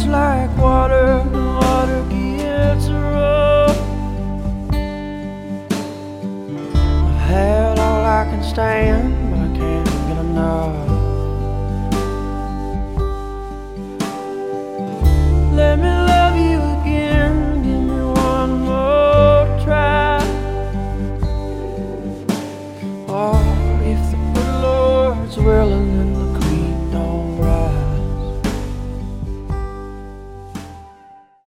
like water, and water gets rough. I've had all I can stand, but I can't get enough. Let me love you again, give me one more try. Oh, if the good Lord's willing,